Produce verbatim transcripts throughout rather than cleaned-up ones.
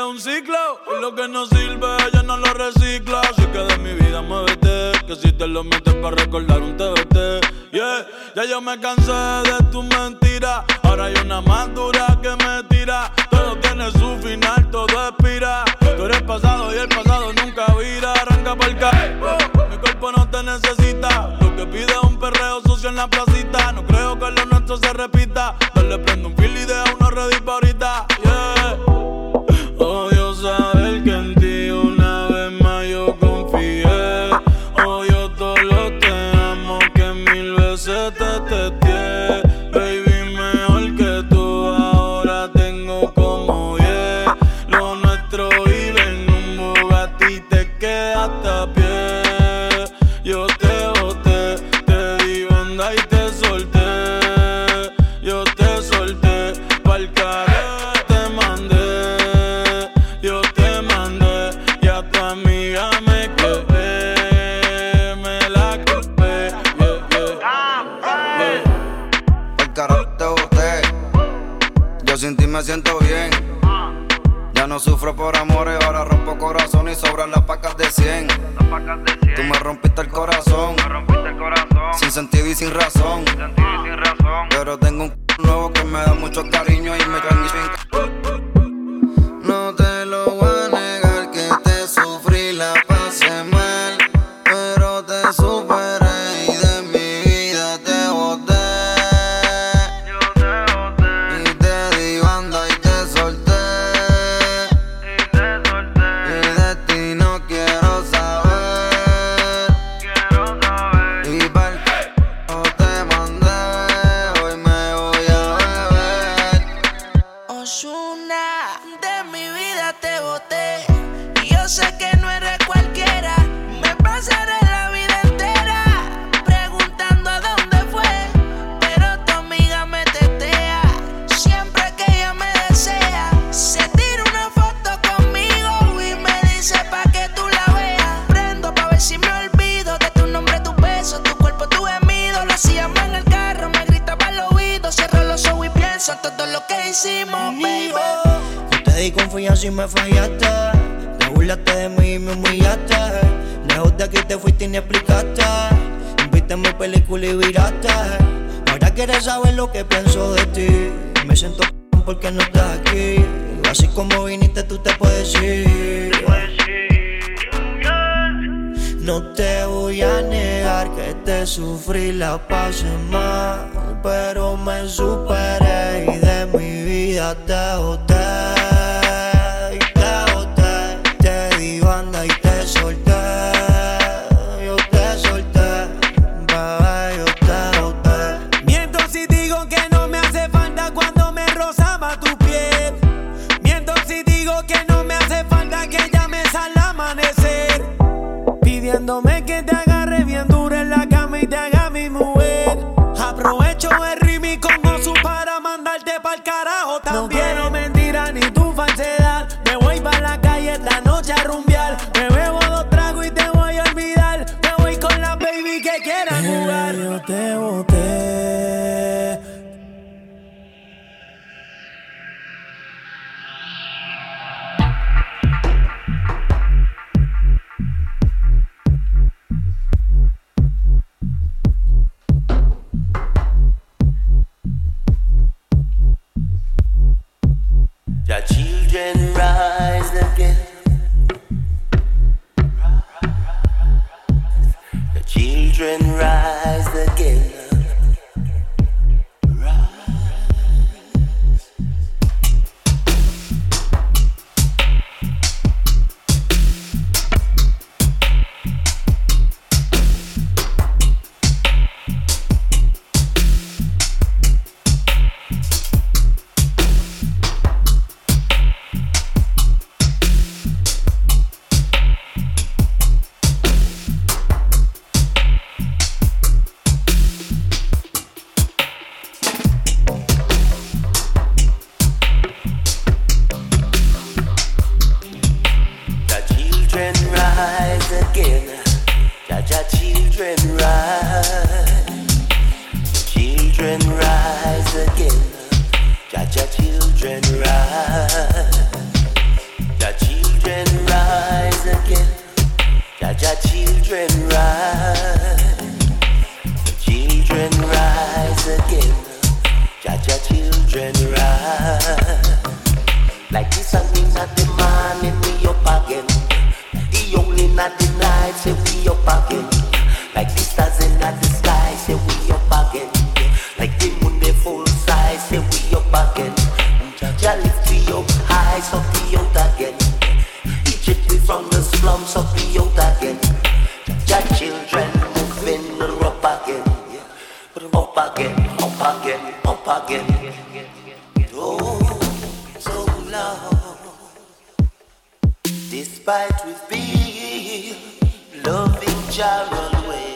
es un ciclo y lo que no sirve ella no lo recicla. Así que de mi vida muévete, que si te lo metes para recordar un T V T. Yeah, ya yo me cansé de tus mentiras. Ahora hay una más dura que me tira. Todo tiene su final, todo expira. Tú eres pasado y el pasado nunca vira. Arranca pa'l carro, mi cuerpo no te necesita. Lo que pide es un perreo sucio en la placita. No creo que lo nuestro se repita. Dale, prende un fil y deja uno ready pa' ahorita. Yeah. Odio saber que en ti una vez más yo confié. Odio todo lo te amo que mil veces te testé. Baby, mejor que tú ahora tengo como diez. Lo nuestro vive en un Bugatti, te quedaste a pie. Yo te boté, te di banda y te solté. Yo te solté pa'l carajo, te mandé. Yo te mandé y a tu amiga me quedé. Me la culpé, yeah, yeah, yeah. Pa'l carajo te boté. Yo sin ti me siento bien. Ya no sufro por amores, ahora rompo corazón y sobran las pacas de cien. Tú me rompiste el corazón, Me rompiste el corazón, sin sentido y sin razón. sin sentido y sin razón. Pero tengo un c nuevo que me da mucho cariño y me cae fin. No te lo voy a negar que te sufrí, la pasé mal, pero te superé y de mi vida te boté. Yo te boté Y te di banda y te solté. y te solté. Y de ti no quiero saber. Quiero saber. Y pa'l c***o te mandé. Hoy me voy a beber. Ozuna, de mi vida te boté. Y yo sé que no eres cualquiera. Me pasaré la vida entera preguntando a dónde fue, pero tu amiga me tetea. Siempre que ella me desea, se tira una foto conmigo y me dice pa' que tú la veas. Prendo pa' ver si me olvido de tu nombre, tu beso, tu cuerpo, tu gemido. Lo hacíamos en el carro, me gritaba al oído. Cierro los ojos y pienso en todo lo que hicimos, baby. Yo te di confianza y me fallaste. Te burlaste de mí y me humillaste. Lejos de aquí te fuiste y ni explicaste. Viste mi película y viraste. Ahora quieres saber lo que pienso de ti. Me siento c*** porque no estás aquí. Así como viniste tú te puedes ir. No te voy a negar que te sufrí, la pasé mal, pero me superé y de mi vida te boté. Y te boté, te di banda y te solté. Yo te solté, bebé, yo te boté. Miento si digo que no me hace falta cuando me rozaba tu piel. Miento si digo que no me hace falta que llames al amanecer, pidiéndome que te agarre bien duro en la cama y te haga mi mujer. Aprovecho el ritmo con Ozu para mandarte pa'l carajo también. No quiero mentira ni tu falsedad. Me voy pa' la calle esta noche a rumbear. Me bebo dos tragos y te voy a olvidar. Me voy con la baby que quieran jugar. Yo te boté. The children rise again. The children rise again. children rise, the children rise again. Jaja children rise. Like the sun in the morning, we up again. The only not the night, say we up again. Like the stars in the sky, say we up again. Like the moon they full size, say we up again. Jaja lift we up high, so we out again. Egypt we from the slums, so we out again. Jaja children moving up again. Up again, up again, up again. Oh, so long. Despite we feel loving Jaron way.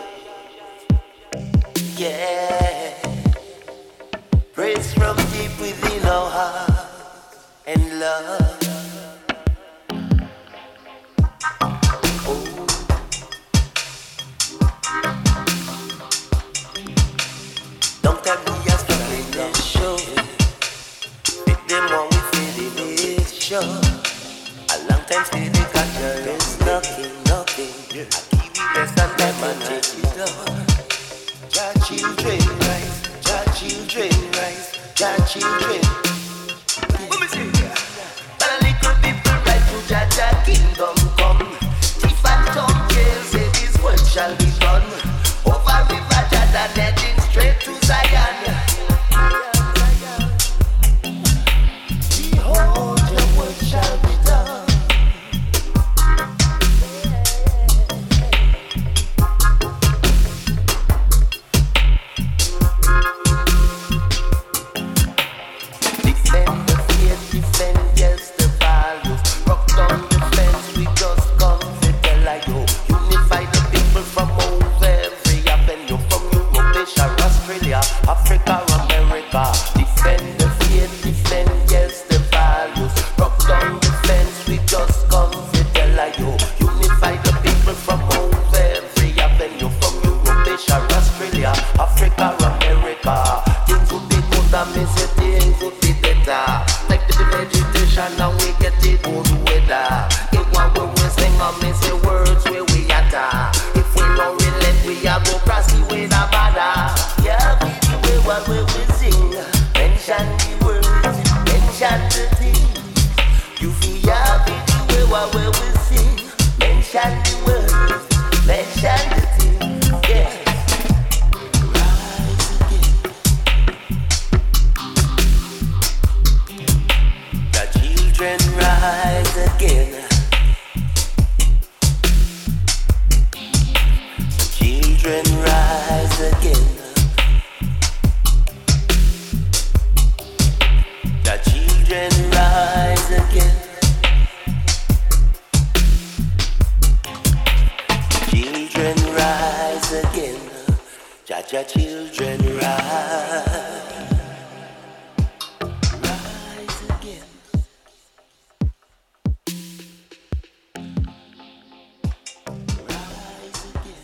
Yeah. Praise from deep within our heart and love. Don't tell me you're struggling to show. With them what we feel it is sure. A long time still they got your rest. Knocking, knocking. I give you less than time and check it out. Your children rise, your children rise, your children. Let me see. But a little people right to Jaja kingdom come. If I don't care, say this world shall be done. Over river Jordan heading straight to Zion. Behold, your work shall be done. Defend the faith, defend yes the values. Rock down the fence, we just come to tell you. Unify the people from over every avenue. From Europe, Asia, Australia, Africa, America. Defend the faith, defend yes the values. Rock down the fence, we just come to tell you. Unify the people from over every avenue. From Europe, Asia, Australia, Africa, America. Things would be good and me say things would be better. Like the vegetation now we get the good weather. If one way we sing and me say words where we atta. If we don't relent we a go cross the way the bother. Yeah, we the way what we will sing. Mention the words, mention the things. You feel yeah, we the way what we will sing. Mention the words, mention the things. Yeah. Rise again. The children rise again. Children rise again. The children rise again. Children rise again. Jaja children rise. Rise again. Rise again.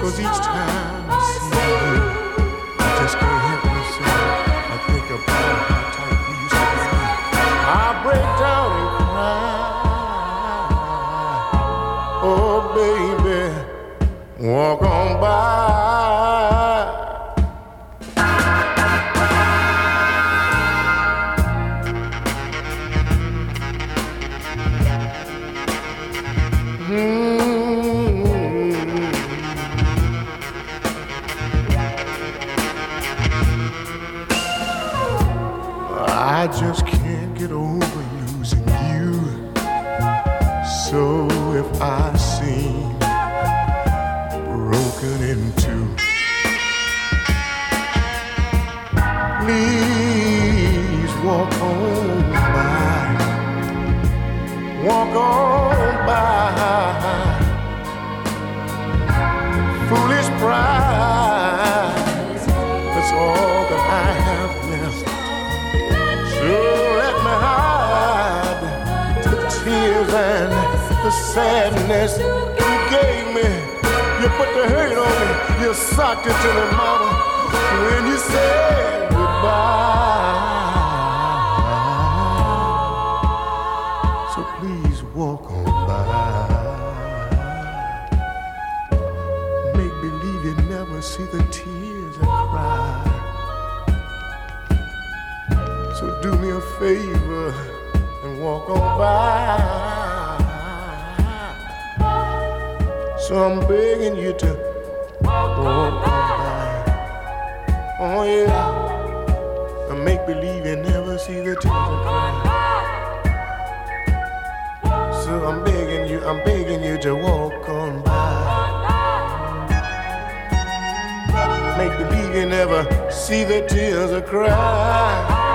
'cause each time I see you, I just can't help myself. I think about how tight we used to be. I break down and cry. Oh, baby, walk on by. I just can't get over losing you. So if I seem broken in two, please walk on by. Walk on by. Foolish pride, that's all that I have left. So let me hide the tears and the sadness you gave me. You put the hurt on me, you socked it to me, mama, when you said goodbye. So please walk on by. Make believe you never see the tears I cry. So do me a favor and walk on by. So I'm begging you to walk on by. Oh yeah, and make believe you never see the tears I cry. So I'm begging you, I'm begging you to walk on by. Make believe you never see the tears I cry.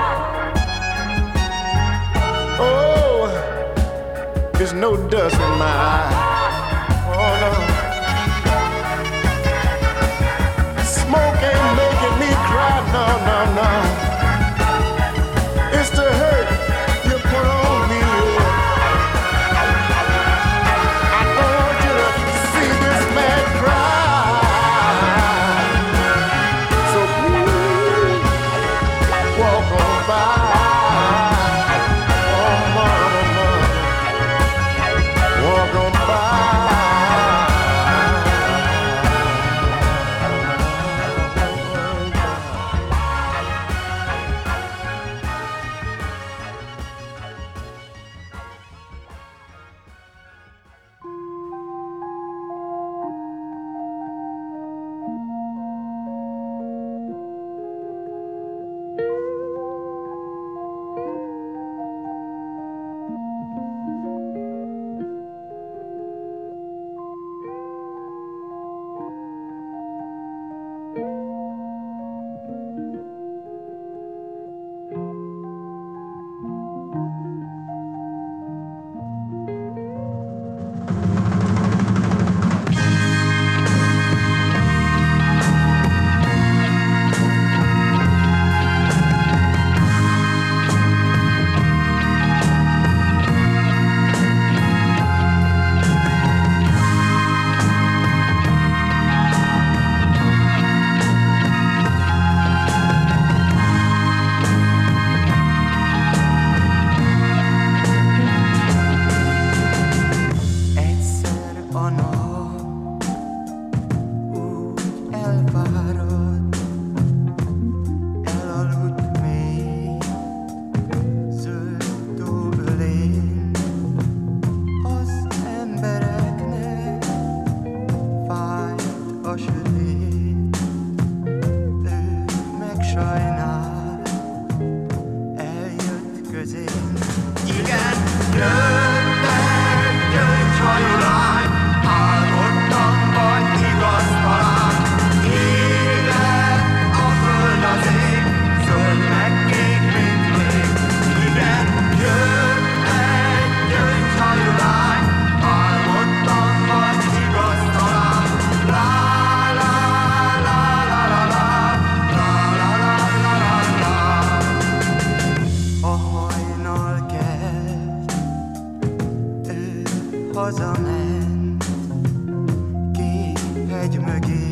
Oh, there's no dust in my eye. Oh no, smoke ain't making me cry. No, no, no. It's the hurt you put on me. I don't want you to see this man cry. So please walk on by. Walk on by. hazament, két hegy mögé.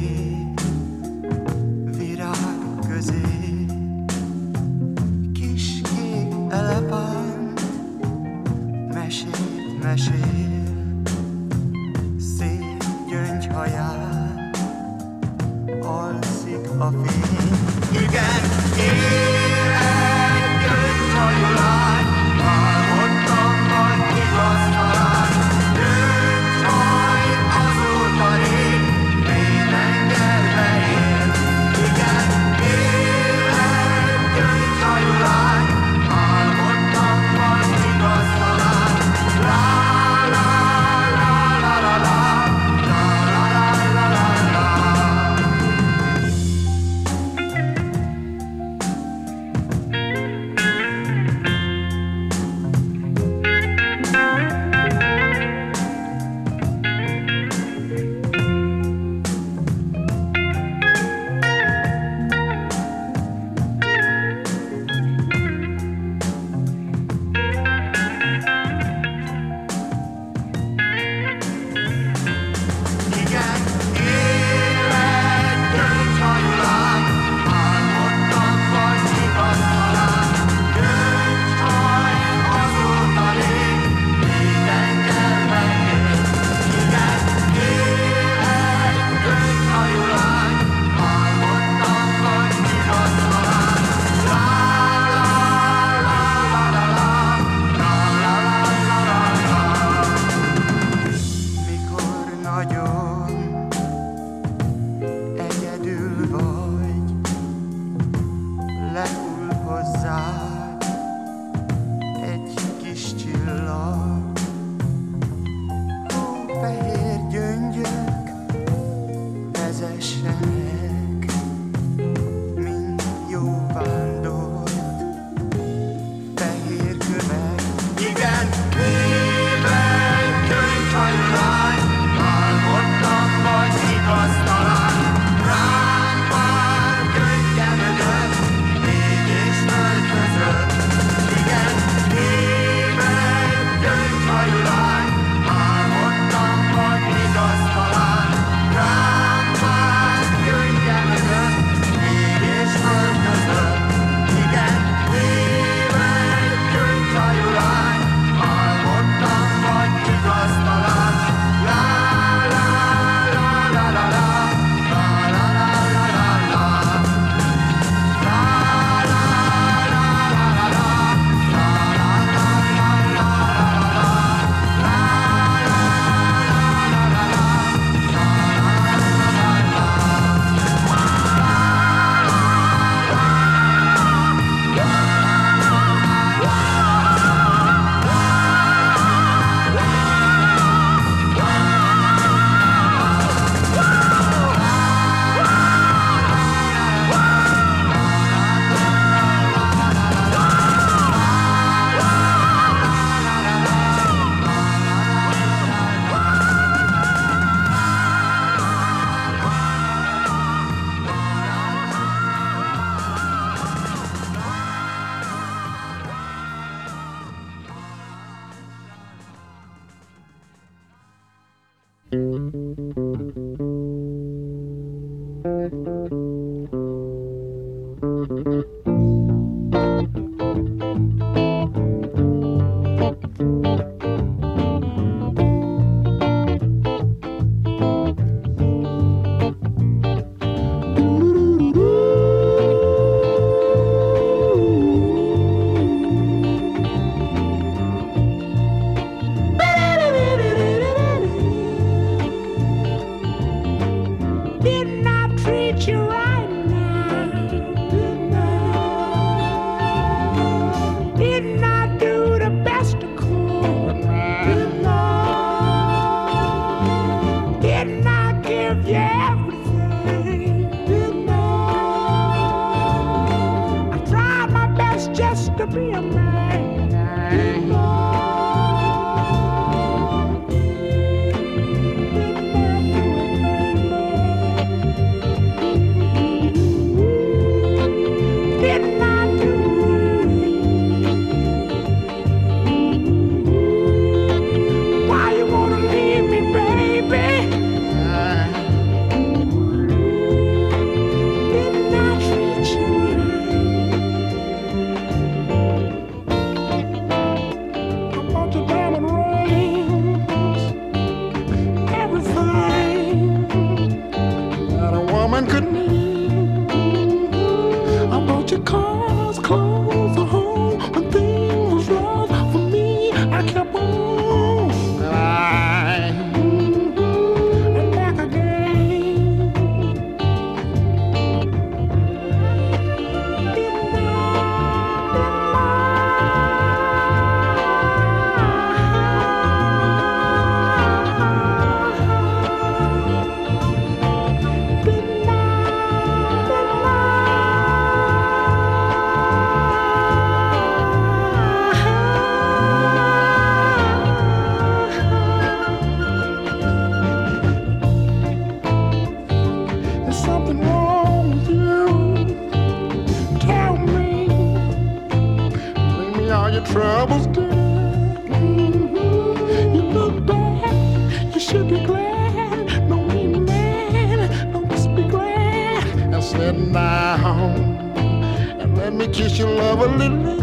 troubles, dear. Mm-hmm. You look bad, you should be glad. No mean man, no just be glad. And sit down and let me kiss your love a little.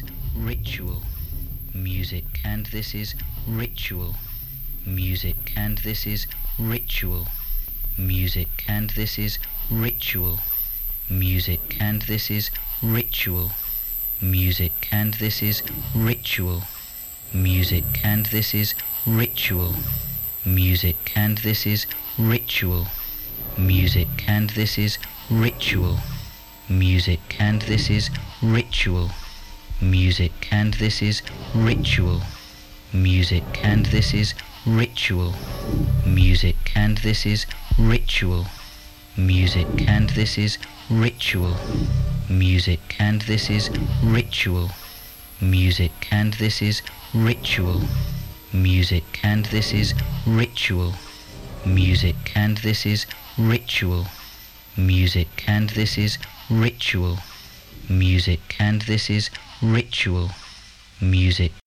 ritual music, and this is ritual music, and this is ritual music, and this is ritual music, and this is ritual music, and this is ritual music, and this is ritual music, and this is ritual music, and this is ritual music, and this is ritual music, and this is ritual music, and this is ritual music, and this is ritual music, and this is ritual music, and this is ritual music, and this is ritual music, and this is ritual music, and this is ritual music, and this is ritual music, and this is ritual music.